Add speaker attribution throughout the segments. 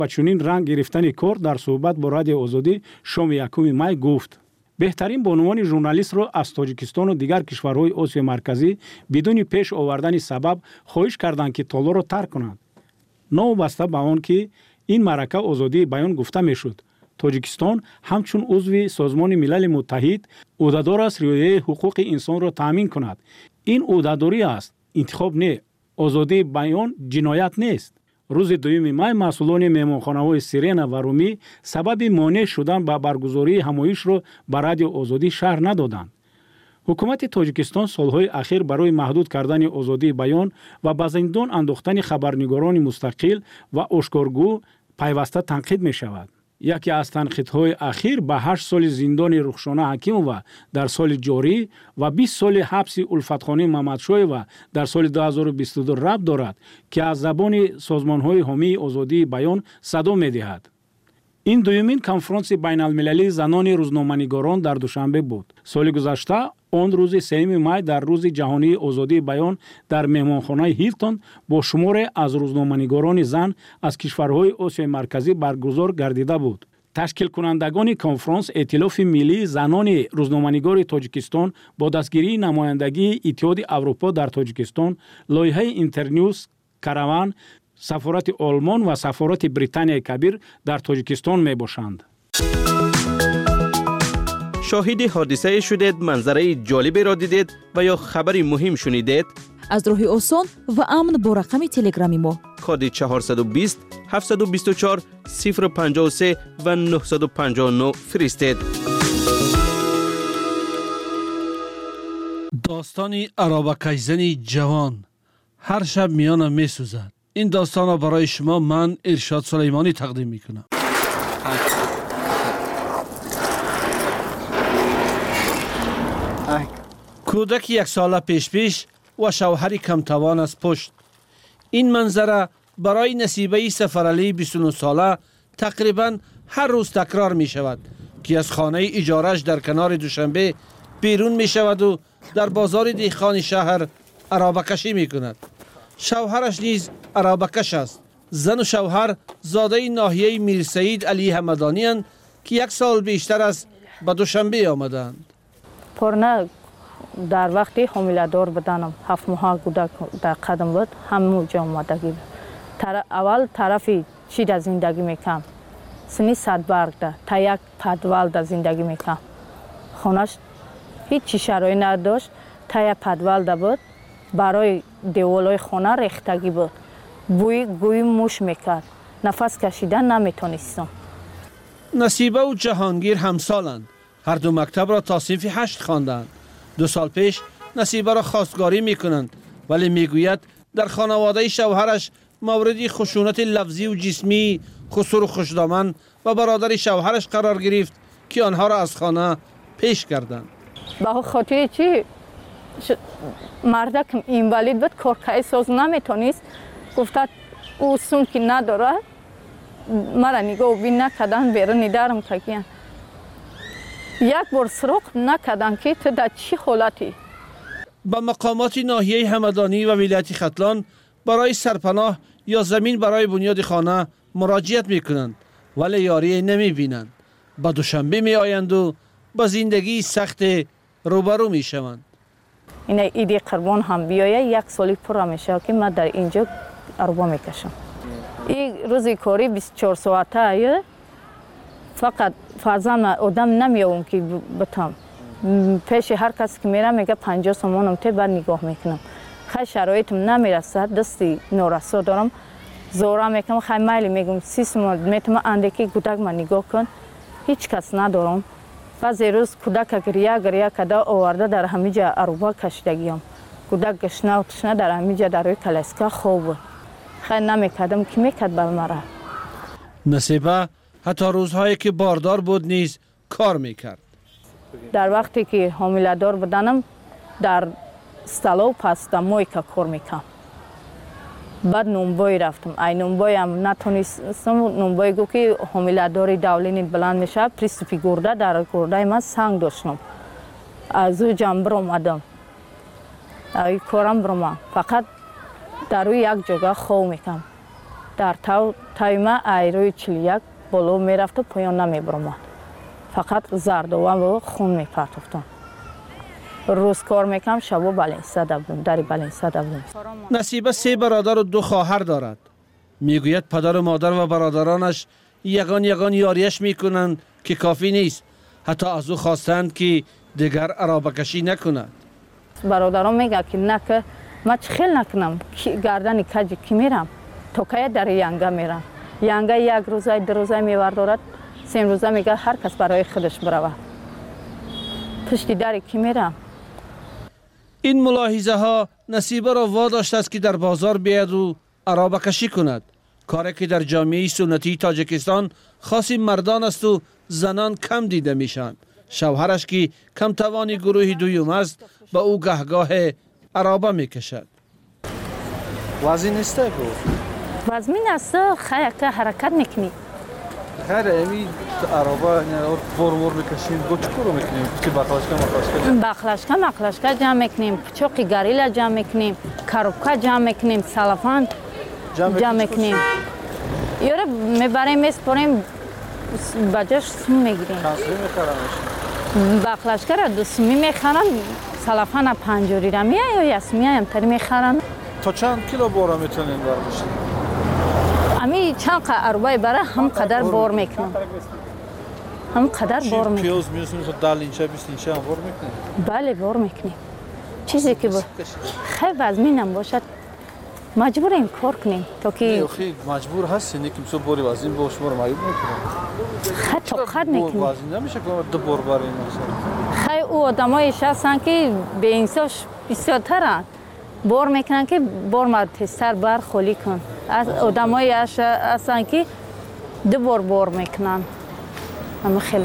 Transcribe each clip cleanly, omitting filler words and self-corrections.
Speaker 1: و چنین رنگ گرفتن کار در صحبت با رادیو آزادی شام 1 مای گفت: بهترین بانوان ژورنالیست را از تاجیکستان و دیگر کشورهای آسیای مرکزی بدون پیش آوردن سبب خواهش کردند که تالار را ترک کنند. نوبسته به آن که این معرکه آزادی بیان گفته میشد، تاجیکستان همچون عضو سازمان ملل متحد عهدهدار است رعایت حقوق انسان را تامین کند. این عهدهداری است، انتخاب نه. آزادی بیان جنایت نیست. روز 2 مای مسئولان مهمانخانه‌های سیرنا و رومی سبب مانع شدن به برگزاری همایش را به رادیو آزادی شهر ندادند. حکومت تاجیکستان سالهای اخیر برای محدود کردن آزادی بیان و به زندان انداختن خبرنگاران مستقل و آشکارگو پیوسته تنقید می شود. یکی از تنقیدهای اخیر به 8 سال زندان رخشانه حکیمووا در سال جاری و 20 سال حبس الفتخانه محمدشایوا در سال 2022 ربط دارد که از زبان سازمان‌های حامی آزادی بیان صدا می‌دهد. این دومین کنفرانس بین‌المللی زنان روزنامه‌نگاران در دوشنبه بود. سال گذشته آن روز 3 مای در روز جهانی آزادی بیان در مهمانخانه هیلتون با شمار از روزنامه‌نگاران زن از کشورهای آسیای مرکزی برگزار گردیده بود. تشکیل کنندگان کنفرانس ائتلاف ملی زنان روزنامه‌نگار تاجیکستان با دستگیری نمایندگی اتحاد اروپا در تاجیکستان، لایحه اینترنیوز کاروان، سفارت آلمان و سفارت بریتانیای کبیر در تاجیکستان می باشند.
Speaker 2: شاهد حادثه شدید، منظره جالبی را دیدید و یا خبری مهم شنیدید؟
Speaker 3: از راه آسان و امن با رقم تلگرامی ما
Speaker 2: کد 420 724 053 و 959 فرستید.
Speaker 4: داستانی عرابکشزنی جوان هر شب میانم می سوزد. این داستان را برای شما من ارشاد سلیمانی تقدیم می کنم. کودک 1 ساله پیش و شوهری کمتوان از پشت. این منظره برای نصیبه سفرعلی 29 ساله تقریبا هر روز تکرار می شود که از خانه اجارش در کنار دوشنبه بیرون می شود و در بازار دیخان شهر عرابکشی می کند. شوهرش نیز عرابکش است. زن و شوهر زاده ناحیه میر سعید علی همدانی اند که 1 سال بیشتر از به دوشنبه آمدند.
Speaker 5: پرنه در وقتی حامله دار بدنم 7 ماه کودک در قدم بود، همونجا آمدگی بود. اول طرفی چی در زندگی میکم، سنی 100 برگ ده تا 1 پدول در زندگی میکم. خونش هیچ شرایطی نداشت، تا 1 پدول ده بود. برای دیوالای خانه ریختگی بود. بوی گوی موش میکرد. نفس کشیدن نمیتونستم.
Speaker 4: نصیبه و جهانگیر همسالند. هر دو مکتب را تا صنف 8 خواندند. 2 سال پیش نصیبه را خواستگاری میکنند، ولی میگوید در خانواده شوهرش موردی خشونت لفظی و جسمی خسر و خوشدامن و برادر شوهرش قرار گرفت که آنها را از خانه پیش کردند.
Speaker 5: به خاطر چی مردک اینوالید بود، کارکای ساز نمیتونست، گفتد او سون که نداره، مرا نگاه بین نکردن بیرون ندارم کگیان. 1 بار سراغ نکردن که تو در چی حالتی.
Speaker 4: به مقامات ناحیه همدانی و ولایت ختلان برای سرپناه یا زمین برای بنیاد خانه مراجعت میکنند، ولی یاری نمیبینند. به دوشنبه می آیند و با زندگی سخت روبرو می شوند.
Speaker 5: این ایدی قربان هم بیایه 1 سالی پر میشه که من در اینجا اربا میکشم. این روزی کاری 24 ساعته فقط فرزم آدم نمیاوم که بتم. پیش هر کس که میرم میگه 50 تومانم ته بعد نگاه میکنم. خیلی شرایطم نمیرسد، دستی نورسا دارم، زورا میکنم، خیلی میلی میگم 30 تومان میتونم اندکی کودک من نگاه کن، هیچ کس ندارم. بعضی روز کودک گریه کده آورده در همیجا اروبا کشیدگیم. کودک گشنه و تشنه در همیجا در روی کلاسکا خوب. خیلی نمیکردم که میکرد بر مرا.
Speaker 4: نصیبه حتی روزهایی که باردار بود نیز کار میکرد.
Speaker 5: در وقتی که حامله دار بدنم در استلا و پاستا مویکا کار میکنم. بعد نونبای رفتم. ای نونبای هم نتونستم. نونبای گو که حامله داری دولین بلند میشه، پریستوپی گرده در گرده من سنگ داشتم. از او جنبر اومدم. ای کارم برم. فقط در روی 1 جگه خواب میکنم. дар тайма айрои 41 боло мерафту поён намебуромад. Фақат зардова ва хун мепартофтам. روز کار میکنم شبا بالینساده بودم در بالینساده بودم.
Speaker 4: نصیبه 3 برادر و 2 خواهر دارد. میگوید پدر و مادر و برادرانش یگان یاریش میکنند که کافی نیست. حتی از او خواستند که دیگر عرابه کشی نکند.
Speaker 5: برادران میگه که نه که من خیلی نکنم گردن کجی که میرم تا که در ینگه میرم. ینگه 1 روزه 2 روزه میوردارد 3 روزه میگه هر کس برای خودش برود. پشت دری که میرم.
Speaker 4: این ملاحظه ها نصیبه را واداشته است که در بازار بیاید و عرابه کشی کند. کاری که در جامعه سنتی تاجیکستان خاص مردان است و زنان کم دیده میشن. شوهرش که کم توانی گروه دوم است به او گهگاه عرابه میکشد.
Speaker 6: وزین است کو؟
Speaker 5: وزمین است خیلی که حرکت میکنی.
Speaker 6: خیر امی عرابه نه ور میکشیم گوچ کرو میکنیم که
Speaker 5: بخلاشکا جمع میکنیم چوقی گاریلا جمع میکنیم کاروبکا جمع میکنیم سلافان جمع میکنیم یاره میبریم میسپریم بجاش سم میگیریم بخلاشکا را 2 سمی میخرن سلافان 5 را میای یا سمی هم تری میخرن.
Speaker 6: تا چند کیلو بورا میتونین برداشتین؟
Speaker 5: امی چند عربای برای هم قدر بار میکنم. هم قدر بار میکنم.
Speaker 6: پیاز میسونید خود 10 اینچه 20 اینچه هم بار میکنید؟
Speaker 5: بله بار میکنیم. چیزی که خیلی وزمینم باشد مجبوریم کار کنیم تا که
Speaker 6: خیلی مجبور هستین که مثلا باری وزین با شما رو معیوب میکنه.
Speaker 5: خیلی طاقت میکنیم.
Speaker 6: وزین نمیشه که 2 بار برین مثلا.
Speaker 5: خیلی او آدمایش هستن که به انساش بسیارترن. بار میکنن که بار مرتستر بر خالی کن. از آدمایی هستن که 2 بار میکنن. اما خیلی.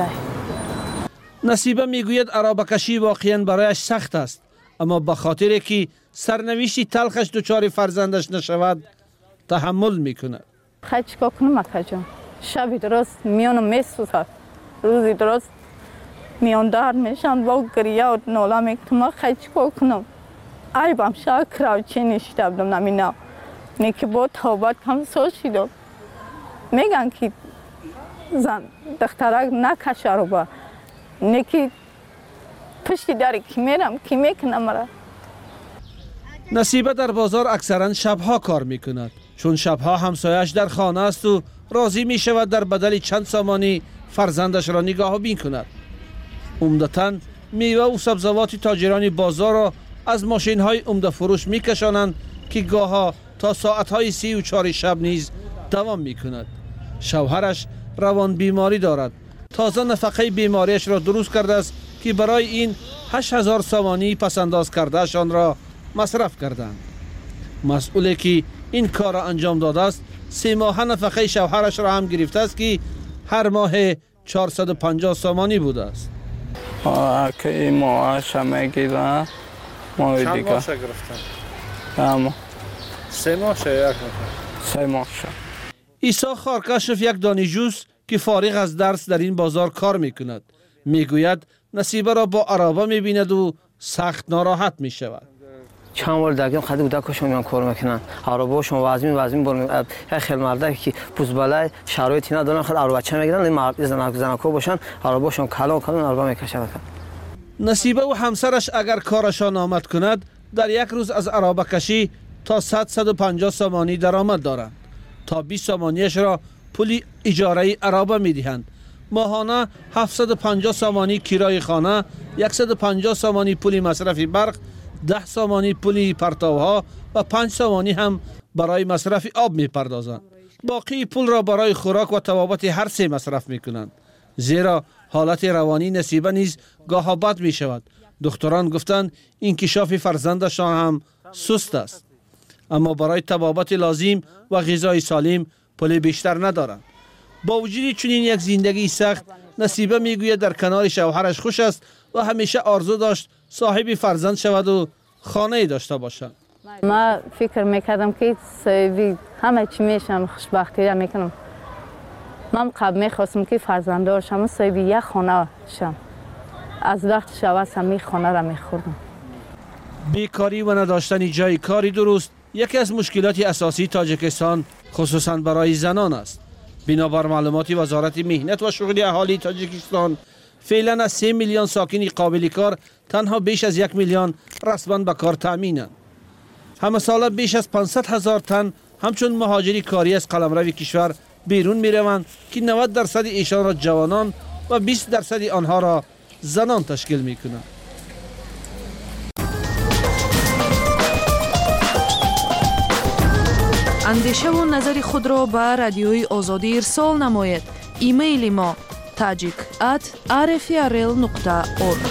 Speaker 4: نصیبه میگوید عرابه کشی واقعا برایش سخت است. اما به خاطر که سرنوشتی تلخش دچار فرزندش نشود تحمل میکند.
Speaker 5: خیلی چیکار کنم اکا جان؟ شبی درست میانم میسوزد. روزی درست میان در میشن با گریه و ناله میکنم. خیلی چیکار کنم؟ عیبم شاید کراوچی نشیده بودم نمینا. نیکی با توبت کم سو شیدم. میگن که زن دخترک نکشه رو با. نیکی پشتی داری که میرم که میکنم مرا.
Speaker 4: نصیبه در بازار اکثرا شبها کار میکند. چون شبها همسایش در خانه است و راضی میشود در بدل چند سامانی فرزندش را نگاه بین کند. عمدتاً میوه و سبزوات تاجران بازار را از ماشین های عمده فروش میکشانند که گاها تا ساعت های 3 و 4 شب نیز دوام میکند. شوهرش روان بیماری دارد. تازه نفقه بیماریش را درست کرده است که برای این 8000 سامانی پسنداز کردهشان را مصرف کردند. مسئولی که این کار را انجام داده است 3 ماه نفقه شوهرش را هم گرفته است که هر ماه 450 سامانی بوده است.
Speaker 7: که این ماه شمه گیرن ماه دیگه.
Speaker 6: چند ماه شا گرفتن؟ 3 ماه شا 1 ماه؟
Speaker 7: 3 ماه شا.
Speaker 4: عیسی خارکشف یک دانشجوست که فارغ از درس در این بازار کار میکند. میگوید نصیبه را با عرابه میبیند و سخت ناراحت میشود.
Speaker 8: چند بار دیگه خیلی بوده که شما کار میکنن عربا شما وزمین بر خیلی مرده که پوزبالای شرایطی ندارن خیلی عربا چه میگن مرد زنکو باشن عربا شما کلان عربا میکشن.
Speaker 4: نصیبه و همسرش اگر کارشان آمد کند در یک روز از عربه کشی تا 150 سامانی درآمد دارند. تا 20 سامانیش را پول اجاره عربه میدهند. ماهانه 750 سامانی کرای خانه، 150 سامانی پول مصرف برق، 10 سامانی پول پرتوها و 5 سامانی هم برای مصرف آب میپردازند. باقی پول را برای خوراک و توابط هر 3 مصرف میکنند. زیرا حالت روانی نصیبه نیز گاه بد می شود. دکتران گفتند انکشاف فرزندشان هم سست است. اما برای طبابت لازم و غذای سالم پول بیشتر ندارند. با وجود چنین یک زندگی سخت نصیبه میگوید در کنار شوهرش خوش است و همیشه آرزو داشت صاحب فرزند شود و خانه داشته باشد.
Speaker 5: ما فکر میکردم که صاحبی همه چی میشم خوشبختی را میکنم. من قبل میخواستم که فرزندار شم صاحب یک خانه شم. از وقت شوستم می خانه را میخوردم.
Speaker 4: بیکاری و نداشتن جای کاری درست یکی از مشکلات اساسی تاجیکستان خصوصا برای زنان است. بنابر معلومات وزارت مهنت و شغل اهالی تاجیکستان، فعلا از 3 میلیون ساکن قابل کار تنها بیش از 1 میلیون رسما به کار تأمینند. همه ساله بیش از 500,000 تن همچون مهاجری کاری از قلمرو کشور بیرون می روند که 90% ایشان را جوانان و 20% آنها را زنان تشکیل می کنند.
Speaker 9: اندیشه و نظر خود را به رادیوی آزادی ارسال نماید. ایمیل ما tajik@rfrl.org.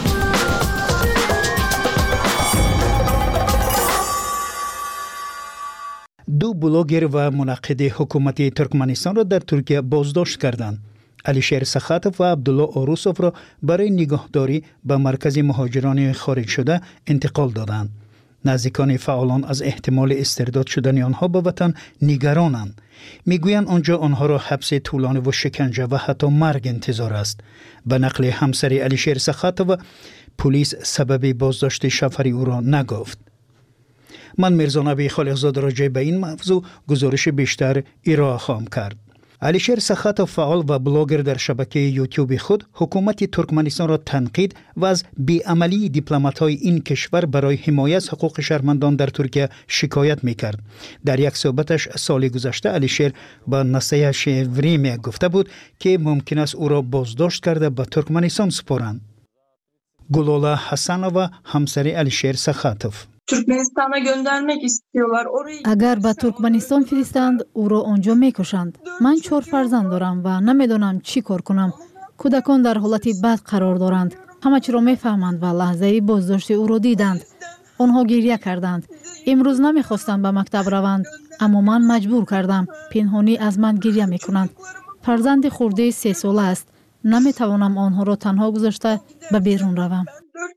Speaker 10: دو بلاگر و منعقد حکومت ترکمنستان را در ترکیه بازداشت کردند. علیشیر سخاتوف و عبدالله اوروسوف را برای نگهداری به مرکز مهاجران خارج شده انتقال دادند. نزدیکان فعالان از احتمال استرداد شدن آنها به وطن نگرانند. میگویند آنجا آنها را حبس طولانی و شکنجه و حتی مرگ انتظار است. به نقل همسر علیشیر سخاتوف، پلیس سبب بازداشت شوهر او را نگفت. من میرزا نبی خالقزاده راجع به این موضوع گزارش بیشتر ارائه خواهم کرد. علیشیر سخاتوف فعال و بلاگر در شبکه یوتیوب خود حکومت ترکمنستان را تنقید و از بیعملی دیپلمات‌های این کشور برای حمایت از حقوق شهروندان در ترکیه شکایت می‌کرد. در یک صحبتش سال گذشته علیشیر با نصیحه شوری گفته بود که ممکن است او را بازداشت کرده به ترکمنستان سپارند. گلوله حسنova همسر علیشیر سخاتوف:
Speaker 11: Türkmenistan'a göndermek istiyorlar.
Speaker 12: اگر به ترکمنستان فرستند او را آنجا میکشند. من 4 فرزند دارم و نمیدانم چی کار کنم. کودکان در حالت بد قرار دارند. همه چی را میفهمند و لحظه بازداشت او را دیدند. آنها گریه کردند. امروز نمیخواستند به مکتب روند، اما من مجبور کردم. پنهانی از من گریه میکنند. فرزند خورده 3 ساله است. نمیتوانم آنها را تنها گذاشته به بیرون روم.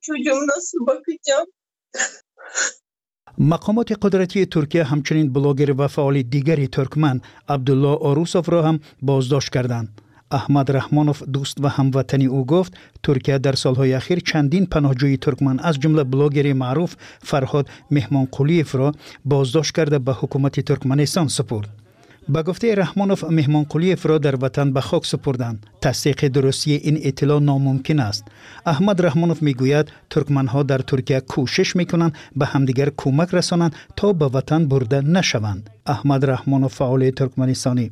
Speaker 10: مقامات قدرتی ترکیه همچنین بلاگر و فعال دیگری ترکمن عبدالله اوروسوف را هم بازداشت کردند. احمد رحمانوف دوست و هموطنی او گفت ترکیه در سالهای اخیر چندین پناهجوی ترکمن از جمله بلاگر معروف فرهاد مهمانقلیف را بازداشت کرده به حکومت ترکمنستان سپرد. با گفته رحمانوف مهمانقلیف را در وطن به خاک سپردند. تصدیق درستی این اطلاع ناممکن است. احمد رحمانوف میگوید ترکمنها در ترکیه کوشش میکنند به همدیگر کمک رسانند تا به وطن برده نشوند. احمد رحمانوف فعال ترکمنستانی: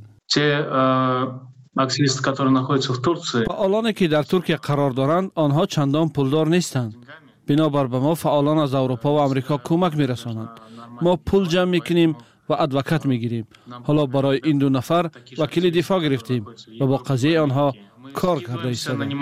Speaker 4: فعالانی که در ترکیه قرار دارند آنها چندان پولدار نیستند. بنابر به ما فعالان از اروپا و امریکا کمک میرسانند. ما پول جمع میکنیم و ادوکت میگیریم. حالا برای این 2 نفر وکیل دفاع گرفتیم و با قضیه آنها کار کرده ایستادیم.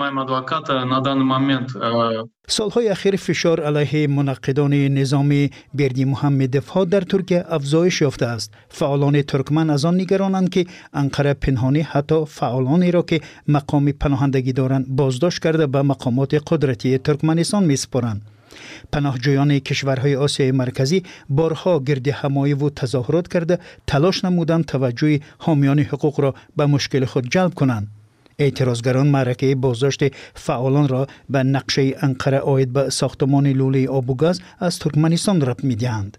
Speaker 10: سالهای اخیر فشار علیه منعقدان نظام بردی محمد دفاع در ترکیه افزایش یافته است. فعالان ترکمن از آن نگرانند که انقره پنهانی حتی فعالانی را که مقام پناهندگی دارند بازداشت کرده به مقامات قدرتی ترکمنستان میسپارند. پناهجویان کشورهای آسیای مرکزی بارها گرد همایی و تظاهرات کرده تلاش نمودند توجه حامیان حقوق را به مشکل خود جلب کنند. اعتراضگران معرکه بازداشت فعالان را به نقشه انقره عاید به ساختمان لوله آب و گاز از ترکمنستان ربط می‌دهند.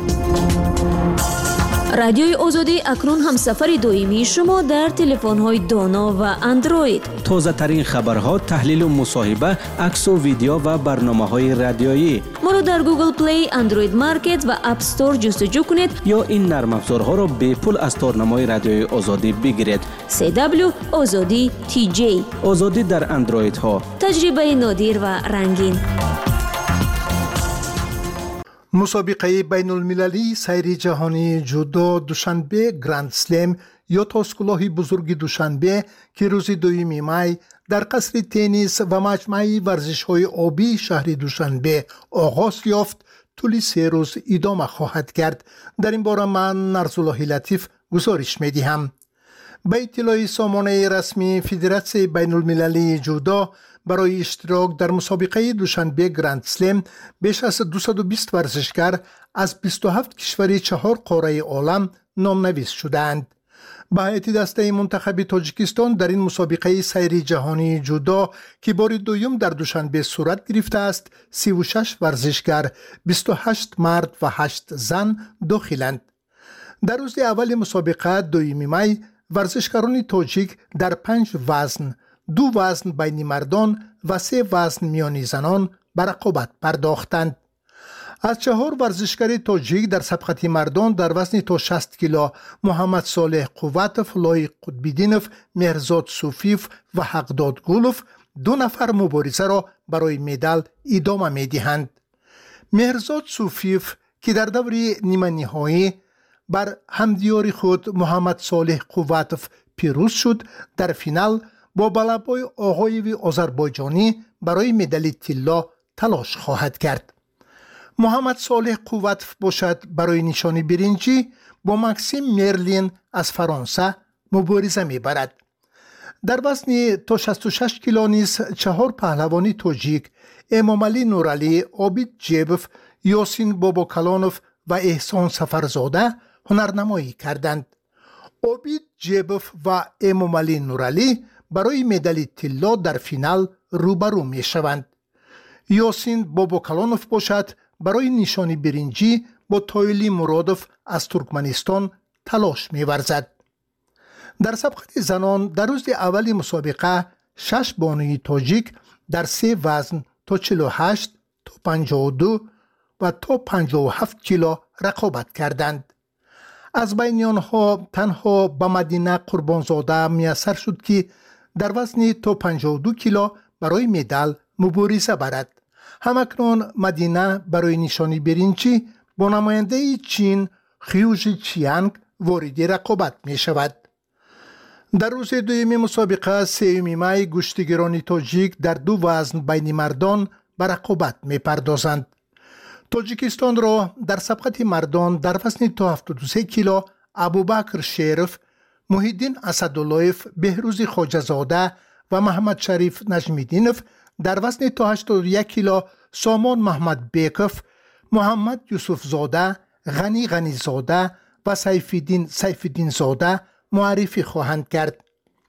Speaker 13: رادیوی آزادی اکنون هم سفر دویمی شما در تلفن‌های دانا و اندروید.
Speaker 2: تازه ترین خبرها، تحلیل و مصاحبه، عکس و ویدیو و برنامه‌های رادیویی.
Speaker 13: ما را در گوگل پلی، اندروید مارکت و اپ استور جستجو کنید
Speaker 2: یا این نرم افزارها را به پول از تارنمای رادیوی آزادی بگیرید.
Speaker 13: CW آزادی TJ.
Speaker 2: آزادی در اندروید ها.
Speaker 13: تجربه نادر و رنگین.
Speaker 14: مسابقه بین المللی سیر جهانی جودو دوشنبه گراند سلم یا تاسکلاه بزرگ دوشنبه که روز 2 می در قصر تنیس و مجمع ورزش‌های آبی شهر دوشنبه آغاز یافت طول 3 روز ادامه خواهد کرد. در این باره من نرزالله لطیف گزارش می‌دهم. به اطلاع سامانه رسمی فدراسیون بین المللی جودو برای اشتراک در مسابقه دوشنبه گراند سلم بیش از 220 ورزشکار از 27 کشور 4 قاره عالم نامنویس شدند. به هیئت دسته منتخب تاجیکستان در این مسابقه سیر جهانی جودو که بار دوم در دوشنبه صورت گرفته است 36 ورزشکار 28 مرد و 8 زن داخلند. در روز اول مسابقه دویمی می ورزشکاران تاجیک در 5 وزن، 2 وزن بین مردان و 3 وزن میانی زنان به رقابت پرداختند. از 4 ورزشکار تاجیک در سبقت مردان در وزن تا 60 کیلو محمد صالح قوتوف، لای قطبیدینوف، مهرزاد صوفیف و حقداد گولوف 2 نفر مبارزه را برای مدال ادامه می دهند. مهرزاد صوفیف که در دور نیمه نهایی بر همدیار خود محمد صالح قوتوف پیروز شد، در فینال با بلبای آقایوی آذربایجانی برای مدال طلا تلاش خواهد کرد. محمد صالح قوتوف باشد برای نشان برنجی با مکسیم مرلین از فرانسه مبارزه می برد. در وزن تا 66 کیلو نیز 4 پهلوانی تاجیک امامعلی نورعلی، عابد جیبوف، یاسین باباکلانوف و احسان سفرزاده هنرنمایی کردند. عابد جیبوف و امامعلی نورعلی برای مدال طلا در فینال روبرو می شوند. یاسین باباکلانوف باشد برای نشانی برنجی با تایلی مرادوف از ترکمنستان تلاش می ورزد. در سبقت زنان در روز اول مسابقه 6 بانوی تاجیک در 3 وزن تا 48 تا 52 و تا 57 کیلو رقابت کردند. از بین آنها تنها به مدینه قربانزاده میسر شد که در وزن تا 52 کیلو برای مدال مبارزه برد. همکنون مدینه برای نشانی برنجی با نماینده چین خیوژی چیانگ وارد رقابت می شود. در روز دوم مسابقه 3 می گشتیگران تاجیک در 2 وزن بین مردان به رقابت می پردازند. تاجیکستان را در سبقت مردان در وزن تا 73 کیلو ابوبکر شریف، محیدین اسداللهیف، بهروز خواجه‌زاده و محمد شریف نجمیدینوف، در وزن تا 81 کیلو سامان محمد بیکوف، محمد یوسف زاده، غنی زاده و سیفالدین زاده معرفی خواهند کرد.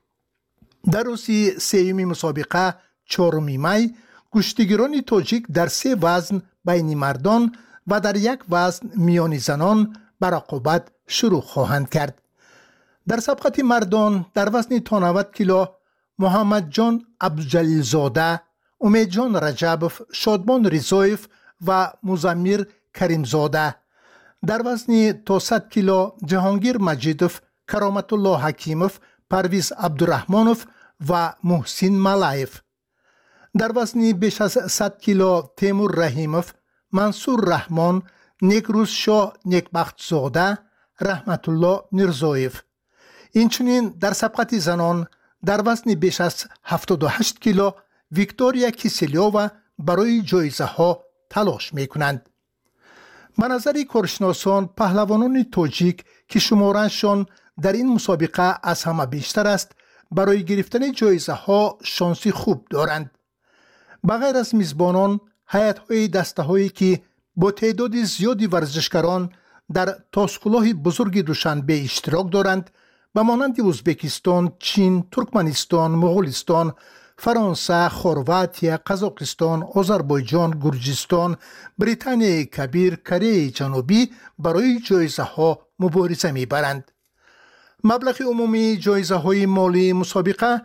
Speaker 14: در روز 3 مسابقه 4 می گشتیگران تاجیک در 3 وزن بین مردان و در 1 وزن میان زنان به رقابت شروع خواهند کرد. در سبقت مردان در وزن تا 90 کیلو محمد جان عبدالجلیل زاده، امید جان رجبوف، شادمان رضایف و مزمیر کریم زاده، در وزن تا 100 کیلو جهانگیر مجیدوف، کرامت الله حکیموف، پرویز عبدالرحمانوف و محسن ملایف، در وزن بیش از 100 کیلو تیمور رحیموف، منصور رحمان، نیکروز شاه نیکبخت زاده، رحمت الله میرزایف. اینچنین در سبقت زنان در وزن بیش از 78 کیلو ویکتوریا کیسلیووا برای جایزه ها تلاش می کنند. به نظر کارشناسان پهلوانان تاجیک که شمارهشان در این مسابقه از همه بیشتر است برای گرفتن جایزه ها شانسی خوب دارند. بغیر از میزبانان، هیئت‌های دسته‌هایی که با تعداد زیادی ورزشکاران در تاسکولاه بزرگ دوشنبه اشتراک دارند به مانند ازبکستان، چین، ترکمنستان، مغولستان، فرانسه، خرواتیا، قزاقستان، آذربایجان، گرجستان، بریتانیای کبیر، کره جنوبی برای جایزه ها مبارزه می‌برند. مبلغ عمومی جایزه های مالی مسابقه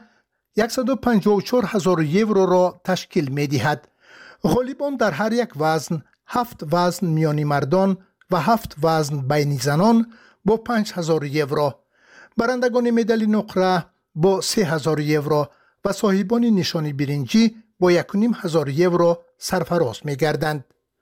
Speaker 14: 154,000 یورو را تشکیل می‌دهد. غالبان در هر یک وزن 7 وزن میانی مردان و 7 وزن بین زنان با 5,000 یورو، برندگان مدال نقره با 3,000 یورو و صاحبان نشانی برنجی با 1,500 یورو سرفراز می گردند.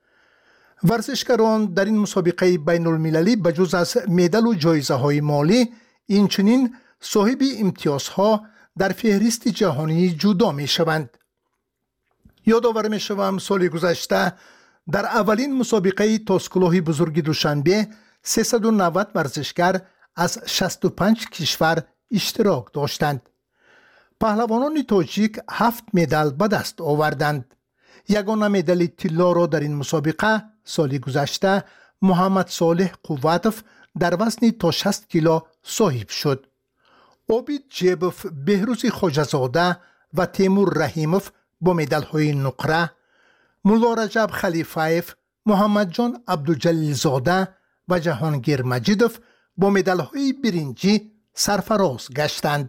Speaker 14: ورزشکاران در این مسابقه بین المللی بجز از مدال و جایزه های مالی اینچنین صاحب امتیازها در فهرست جهانی جودا می شوند. یادآور می شوم سال گذشته در اولین مسابقه تاسکولاه بزرگ دوشنبه 390 ورزشکار از 65 کشور اشتراک داشتند. پهلوانان تاجیک 7 مدال به دست آوردند. یگانه مدال طلا را در این مسابقه سال گذشته محمد صالح قوتوف در وزن تا 60 کیلو صاحب شد. عابد جیبوف، بهروز خواجه‌زاده و تیمور رحیموف با مدال های نقره، مولا رجب خلیفایف، محمد جان عبدالجلیل زاده و جهانگیر مجیدوف با مدال‌های برنجی سرفراز گشتند.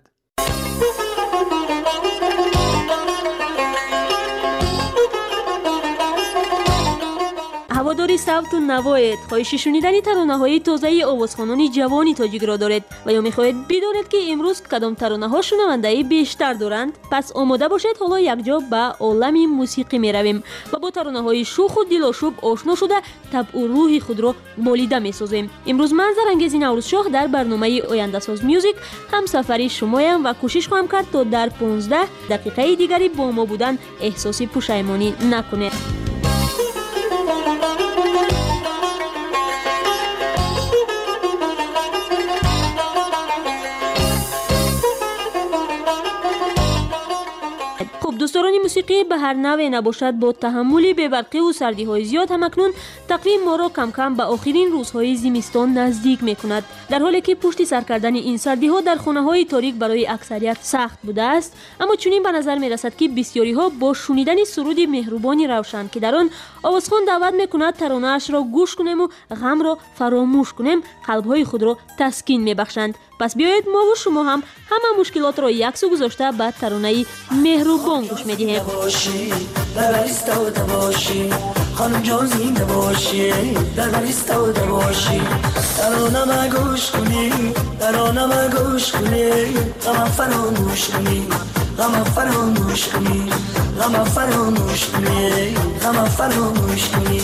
Speaker 13: هواداری صوت و نوایت خواهش شنیدن ترانه‌های تازه آوازخوانان جوانی تاجیک را دارد و یا می‌خواهید بدانید که امروز کدام ترانه‌ها شنونده بیشتر دارند، پس آماده باشید حالا یکجا به عالم موسیقی می‌رویم و با ترانه‌های شوخ و دلاشوب آشنا شده طبع و روح خود را مالیده می‌سازیم. امروز من زرانگیز نوروز شاه در برنامه آینده ساز میوزیک همسفری شمایم و کوشش خواهم کرد تا در 15 دقیقه دیگری با ما بودن احساس پشیمانی نکنید. دوستان موسیقی به هر نوع نباشد با تحمل بی‌برقی و سردی‌های زیاد هم اکنون تقویم ما را کم کم به آخرین روزهای زمستان نزدیک می‌کند، در حالی که پشت سر کردن این سردی‌ها در خانه‌های تاریک برای اکثریت سخت بوده است، اما چنین به نظر می‌رسد که بسیاری‌ها با شنیدن سرود مهربانی روشن که در آن آوازخوان دعوت می‌کند ترانه‌اش را گوش کنیم و غم را فراموش کنیم، قلب‌های خود را تسکین می‌بخشند. پس بیایید ما و شما هم همه مشکلات را یک سو گذاشته به ترانه مهربان گوش می‌دهیم. در ایستاده باشی خانم جان زنده باشی، در ایستاده باشی ترانه‌ام گوش کنی، ترانه‌ام گوش کنی، غم فراموش کنی، غم فراموش کنی، غم فراموش کنی، غم فراموش کنی.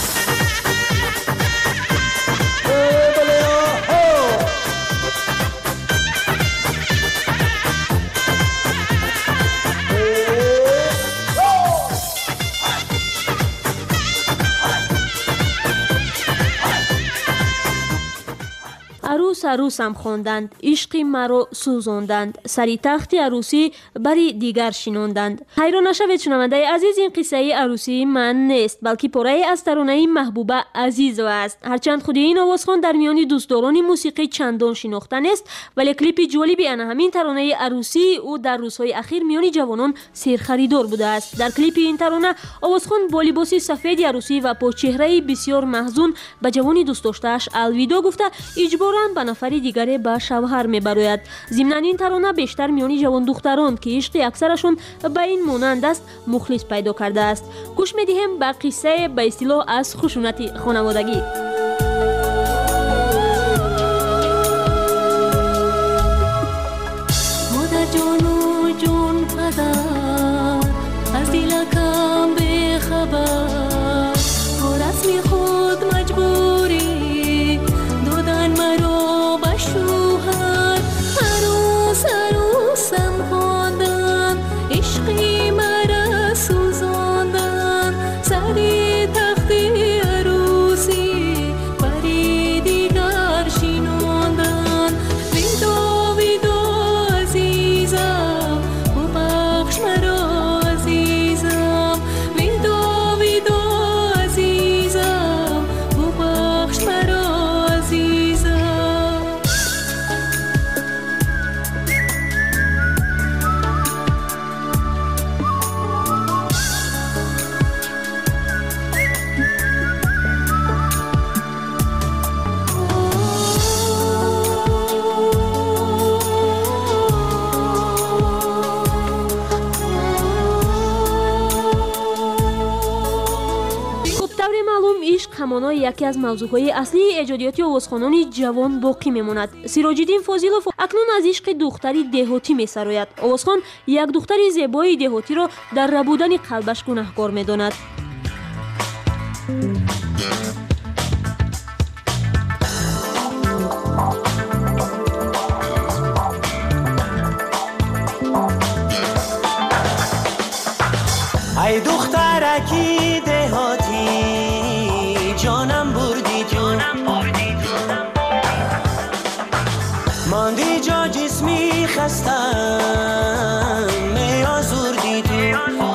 Speaker 13: عروسم خواندند، عشق مرا سوزاندند، سری تخت عروسی بری دیگر شناندند. حیران نشوید شنونده عزیز، این قصه عروسی من نیست، بلکه پاره از ترانه محبوبه عزیز است. هرچند خود این آوازخوان در میان دوستداران موسیقی چندان شناخته نیست، ولی کلیپ جالبی آن همین ترانه عروسی او در روزهای اخیر میان جوانان سرخریدار بوده است. در کلیپ این ترانه آوازخوان با لباس سفید عروسی و با چهره بسیار محزون به جوانی دوست داشته‌اش الوداع گفته اجباراً به نفری دیگری به شوهر میبراید. ضمناً این ترانه بیشتر میان جوان دختران که عشق اکثرشون به این مانند است مخلص پیدا کرده است. گوش میدهیم به قصه به اصطلاح از خشونت خانوادگی. مادر جان و جان پدر از دلکم به خبر، با رسم خود مجبوری دادن مرا به شوهر. عروسم خواندن، عشقی مرا سوزاندن، سری تخت عروسی بری دیگر شناندن. ویدا ویدا عزیزم ببخش مرا عزیزم، ویدا ویدا عزیزم ببخش مرا عزیزم. عشق همانا یکی از موضوعهای اصلی ایجادیات آوازخوانان جوان باقی میماند. سیراج‌الدین فاضلوف اکنون از عشق دختری دهاتی میسراید. آوازخوان یک دختر زیبای دهاتی را در ربودن قلبش گناهکار میداند.
Speaker 15: ای دخترکی دهاتی جانم بردی تو، ماندی جا جسمی خستم می آزردی تو.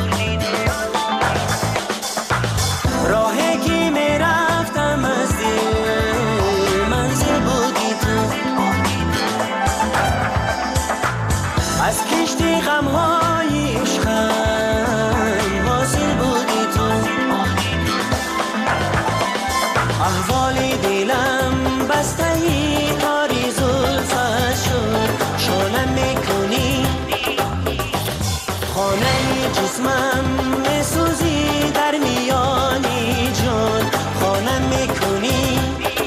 Speaker 15: راهی که می رفتم از دل منزل بودی تو، از کشتی غمهای عشقم حاصل بودی تو. احوال دلم بسته ای چشمم میسوزی در میانی جان خانم میکنی.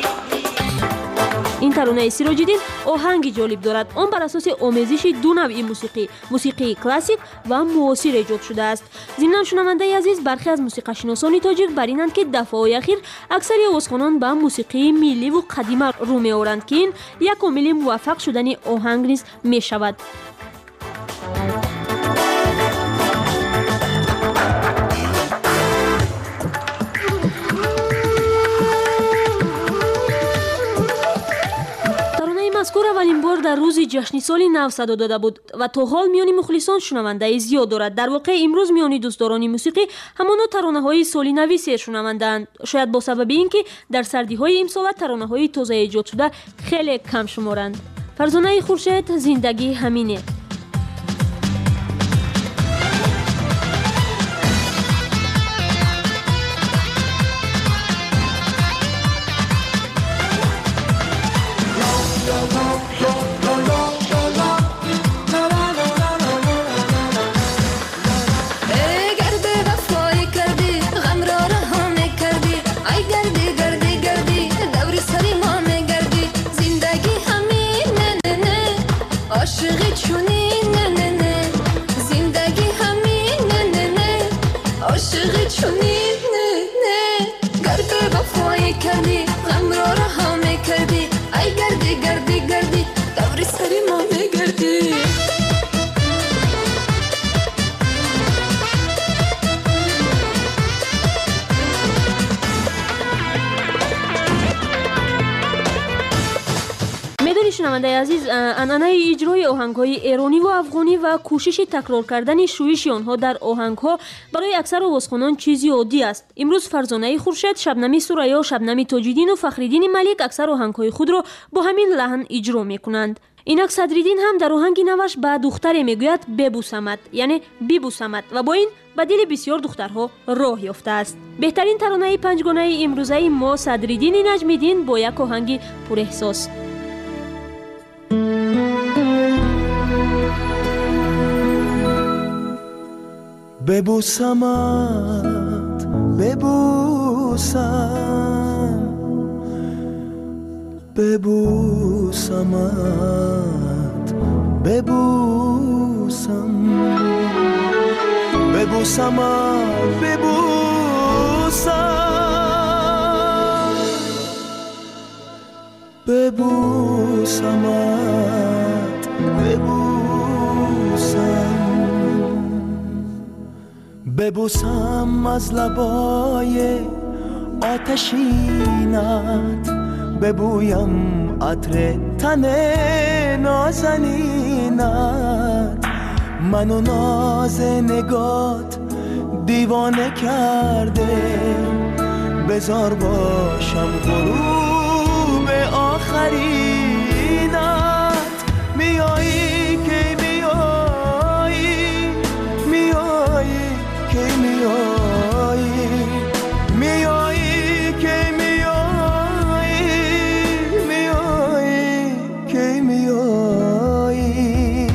Speaker 13: این ترانه سیراج‌الدین آهنگی جالب دارد. آن بر اساس آمیزش دو نوع موسیقی کلاسیک و معاصر ایجاد شده است. ضمن شنونده عزیز، برخی از موسیقی‌شناسان تاجیک بر اینند که دفعه‌های اخیر اکثر آوازخوانان به موسیقی ملی و قدیمی رو می‌آورند که این یک عامل موفق شدن آهنگ نیز می‌شود. مذکور اولین بار در روز جشن سال نو صدا داده بود و تا حال میان مخلصان شنونده زیاد دارد. در واقع امروز میان دوستداران موسیقی همانا ترانه‌های سالی نوی سیر شنوندند، شاید با سبب اینکه در سردی‌های امسال ترانه‌های تازه ایجاد شده خیلی کم شمارند. فرزانه خورشید، زندگی همینه. شنونده عزیز، عنعنه اجرای آهنگ‌های ایرانی و افغانی و کوشش تکرار کردن شویش آنها در آهنگ‌ها برای اکثر آوازخوانان چیزی عادی است. امروز فرزانه خورشید، شبنمی سوریا، شبنمی تاج‌الدین و فخرالدین ملک اکثر آهنگ‌های خود را با همین لحن اجرا می‌کنند. اینک صدرالدین هم در آهنگ نوش به دختر میگوید ببوسمت، یعنی بیبوسمت، و با این به دل بسیار دخترها راه یافته است. بهترین ترانه پنجگانه امروزه ما صدرالدین نجمی‌دین با یک آهنگ پر احساس.
Speaker 15: ببوسمت ببوسم ببوسمت ببوسم ببوسمت ببوسم ببوسمت ببوسم ببوسم از لبای آتشینت ببویم عطر تن نازنینت منو ناز نگات دیوانه کرده بزار باشم غروب آخرینت میایی که میایی میایی که میایی میایی که میایی میایی که میایی.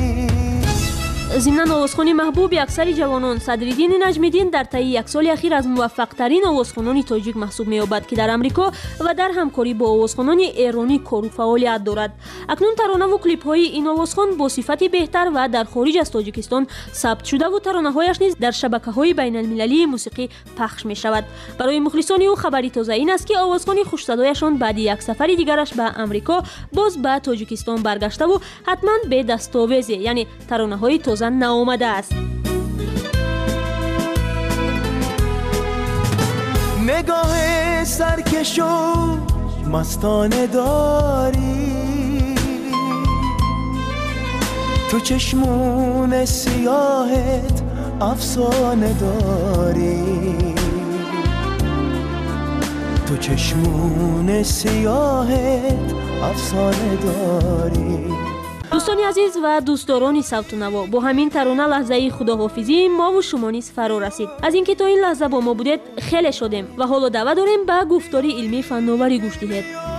Speaker 13: ضمن آوازخوانی محبوب اکثر جوانان، صدرالدین نجمی‌دین در طی یک سال اخیر از موفق‌ترین آوازخوانان تاجیک محسوب می‌یابد که در امریکا و در همکاری با آوازخوانان ایرانی کار و فعالیت دارد. اکنون ترانه و کلیپ‌های این آوازخوان با صفت بهتر و در خارج از تاجیکستان ثبت شده و ترانه‌هایش نیز در شبکه‌های بین‌المللی موسیقی پخش می‌شود. برای مخلصان او خبری تازه این است که آوازخوان خوش‌صدایشان بعد یک سفر دیگرش به امریکا باز به تاجیکستان برگشته و حتما به دستاویز، یعنی ترانه‌های تازه نآمده است.
Speaker 15: نگاه سرکشو مستانه داری تو چشمون سیاهت افسانه داری تو چشمون سیاهت افسانه داری.
Speaker 13: دوستان عزیز و دوستداران صوت و نوا، با همین ترانه لحظه خداحافظی ما و شما نیز فرا رسید. از اینکه تا این لحظه با ما بودید خیلی شدیم و حالا دعوت داریم به گفتاری علمی فناوری گوش دهید.